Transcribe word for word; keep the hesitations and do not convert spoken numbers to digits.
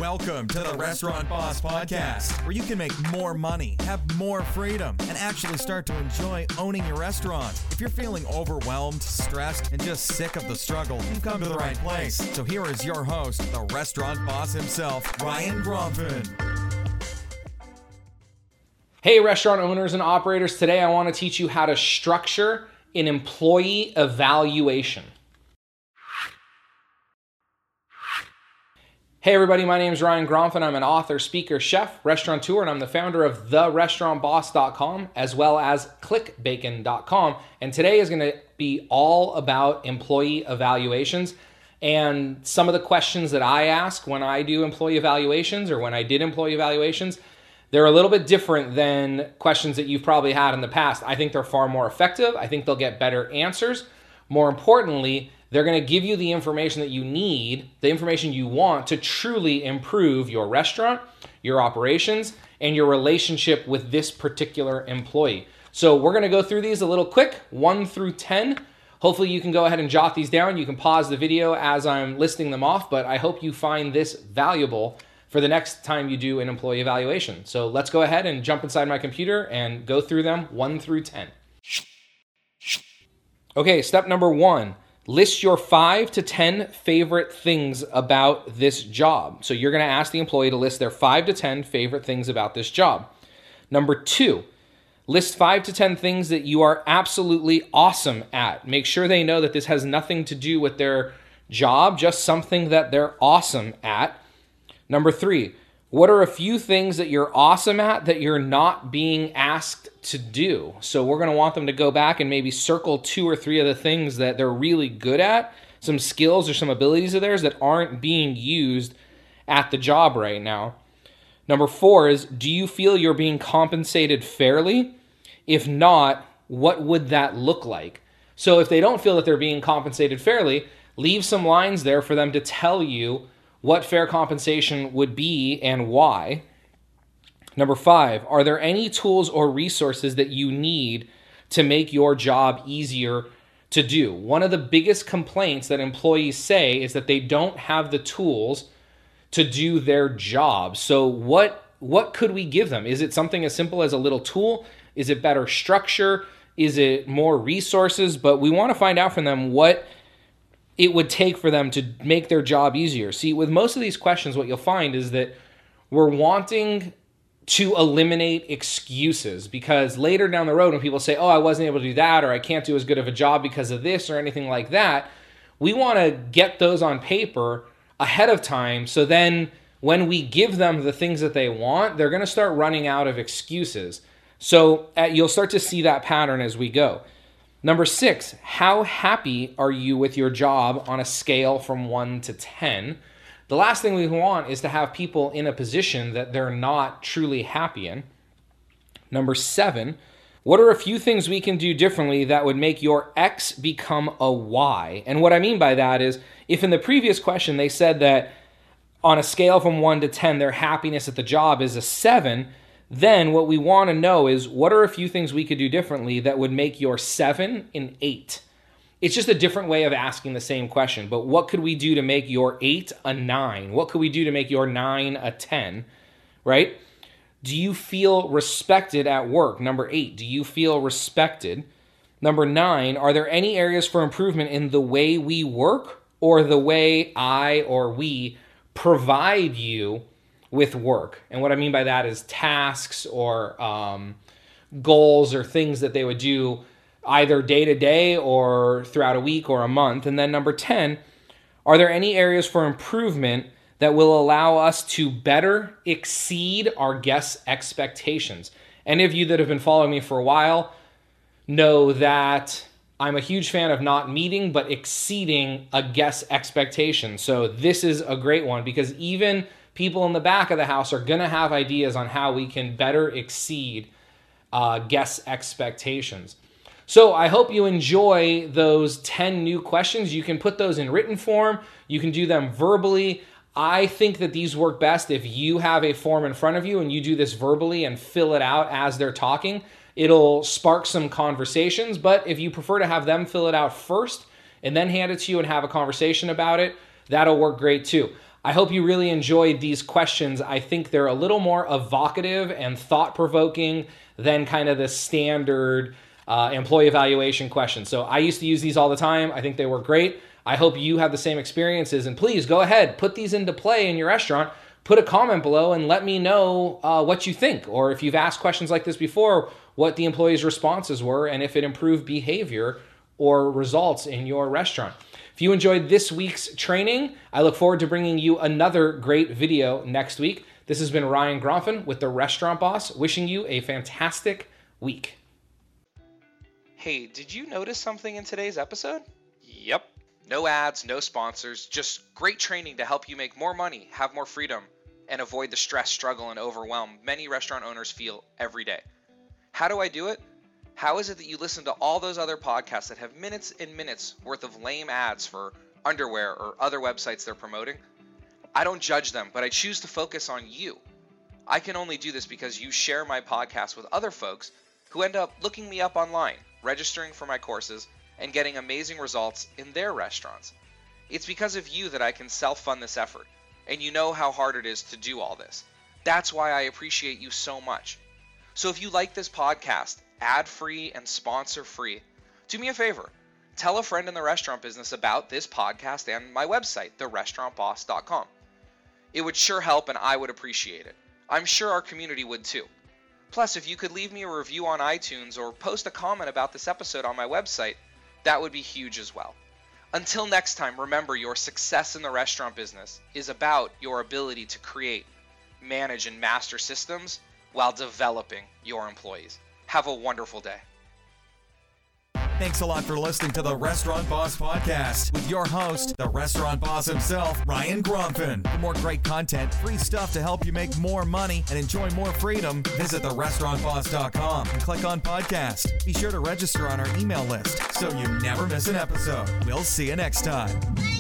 Welcome to the Restaurant Boss Podcast, where you can make more money, have more freedom, and actually start to enjoy owning your restaurant. If you're feeling overwhelmed, stressed, and just sick of the struggle, you've come to the right place. So here is your host, the Restaurant Boss himself, Ryan Gromfin. Hey, restaurant owners and operators. Today I want to teach you how to structure an employee evaluation. Hey everybody, my name is Ryan Gromfin. I'm an author, speaker, chef, restaurateur, and I'm the founder of the restaurant boss dot com as well as click bacon dot com. And today is going to be all about employee evaluations and some of the questions that I ask when I do employee evaluations or when I did employee evaluations. They're a little bit different than questions that you've probably had in the past. I think they're far more effective. I think they'll get better answers. More importantly, they're going to give you the information that you need, the information you want to truly improve your restaurant, your operations, and your relationship with this particular employee. So we're going to go through these a little quick, one through ten. Hopefully you can go ahead and jot these down. You can pause the video as I'm listing them off, but I hope you find this valuable for the next time you do an employee evaluation. So let's go ahead and jump inside my computer and go through them one through ten. Okay, step number one. List your five to ten favorite things about this job. So you're going to ask the employee to list their five to ten favorite things about this job. Number two, list five to ten things that you are absolutely awesome at. Make sure they know that this has nothing to do with their job, just something that they're awesome at. Number three, what are a few things that you're awesome at that you're not being asked to do? So we're going to want them to go back and maybe circle two or three of the things that they're really good at, some skills or some abilities of theirs that aren't being used at the job right now. Number four is, do you feel you're being compensated fairly? If not, what would that look like? So if they don't feel that they're being compensated fairly, leave some lines there for them to tell you what fair compensation would be and why. Number five, are there any tools or resources that you need to make your job easier to do? One of the biggest complaints that employees say is that they don't have the tools to do their job. So what, what could we give them? Is it something as simple as a little tool? Is it better structure? Is it more resources? But we want to find out from them what it would take for them to make their job easier. See, with most of these questions, what you'll find is that we're wanting to eliminate excuses, because later down the road when people say, oh, I wasn't able to do that, or I can't do as good of a job because of this or anything like that, we want to get those on paper ahead of time. So then when we give them the things that they want, they're going to start running out of excuses. So uh, you'll start to see that pattern as we go. Number six, how happy are you with your job on a scale from one to ten? The last thing we want is to have people in a position that they're not truly happy in. Number seven, what are a few things we can do differently that would make your X become a Y? And what I mean by that is, if in the previous question they said that on a scale from one to ten, their happiness at the job is a seven, then what we want to know is, what are a few things we could do differently that would make your seven an eight? It's just a different way of asking the same question. But what could we do to make your eight a nine? What could we do to make your nine a ten, right? Do you feel respected at work? Number eight, do you feel respected? Number nine, are there any areas for improvement in the way we work or the way I or we provide you with work? And what I mean by that is tasks or um, goals or things that they would do either day to day or throughout a week or a month. And then number ten, are there any areas for improvement that will allow us to better exceed our guests' expectations? Any of you that have been following me for a while know that I'm a huge fan of not meeting but exceeding a guest's expectation. So this is a great one, because even people in the back of the house are going to have ideas on how we can better exceed uh, guests' expectations. So I hope you enjoy those ten new questions. You can put those in written form. You can do them verbally. I think that these work best if you have a form in front of you and you do this verbally and fill it out as they're talking. It'll spark some conversations, but if you prefer to have them fill it out first and then hand it to you and have a conversation about it, that'll work great too. I hope you really enjoyed these questions. I think they're a little more evocative and thought-provoking than kind of the standard uh, employee evaluation questions. So I used to use these all the time. I think they were great. I hope you have the same experiences. And please go ahead, put these into play in your restaurant. Put a comment below and let me know uh, what you think, or if you've asked questions like this before, what the employees' responses were, and if it improved behavior or results in your restaurant. If you enjoyed this week's training, I look forward to bringing you another great video next week. This has been Ryan Gronfin with The Restaurant Boss, wishing you a fantastic week. Hey, did you notice something in today's episode? Yep. No ads, no sponsors, just great training to help you make more money, have more freedom, and avoid the stress, struggle, and overwhelm many restaurant owners feel every day. How do I do it? How is it that you listen to all those other podcasts that have minutes and minutes worth of lame ads for underwear or other websites they're promoting? I don't judge them, but I choose to focus on you. I can only do this because you share my podcast with other folks who end up looking me up online, registering for my courses, and getting amazing results in their restaurants. It's because of you that I can self-fund this effort, and you know how hard it is to do all this. That's why I appreciate you so much. So if you like this podcast, ad-free and sponsor-free, do me a favor. Tell a friend in the restaurant business about this podcast and my website, the restaurant boss dot com. It would sure help, and I would appreciate it. I'm sure our community would too. Plus, if you could leave me a review on iTunes or post a comment about this episode on my website, that would be huge as well. Until next time, remember, your success in the restaurant business is about your ability to create, manage, and master systems while developing your employees. Have a wonderful day. Thanks a lot for listening to the Restaurant Boss Podcast with your host, the Restaurant Boss himself, Ryan Gronfin. For more great content, free stuff to help you make more money and enjoy more freedom, visit the restaurant boss dot com and click on podcast. Be sure to register on our email list so you never miss an episode. We'll see you next time.